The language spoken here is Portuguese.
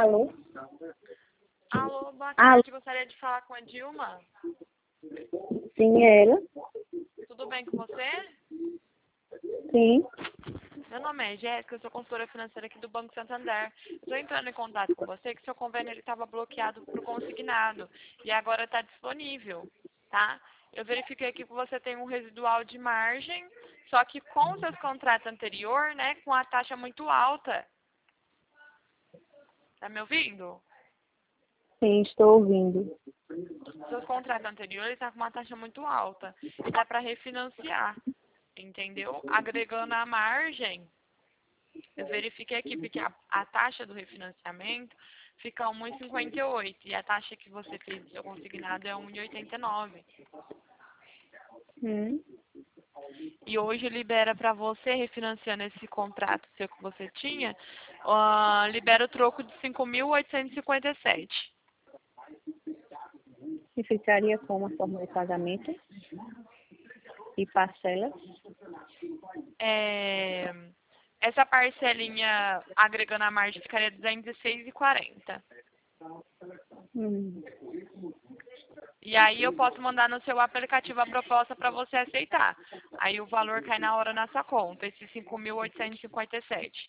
Alô? Alô, boa Alô? tarde. Gostaria de falar com a Dilma. Sim, é ela? Tudo bem com você? Sim. Meu nome é Jéssica, eu sou consultora financeira aqui do Banco Santander. Estou entrando em contato com você que seu convênio estava bloqueado para o consignado e agora está disponível, tá? Eu verifiquei aqui que você tem um residual de margem, só que com os seus contratos anteriores, né, com a taxa muito alta. Tá me ouvindo? Sim, estou ouvindo. Seus contratos anteriores estão com uma taxa muito alta e dá para refinanciar, entendeu? Agregando a margem, eu verifiquei aqui porque a taxa do refinanciamento fica 1,58 e a taxa que você fez do seu consignado é 1,89. Hum. E hoje libera para você, refinanciando esse contrato seu que você tinha, libera o troco de 5.857. E ficaria como a forma de pagamento? E parcelas? Essa parcelinha agregando a margem ficaria R$ 206,40. Hum. E aí eu posso mandar no seu aplicativo a proposta para você aceitar. Aí o valor cai na hora na sua conta, esses 5.857.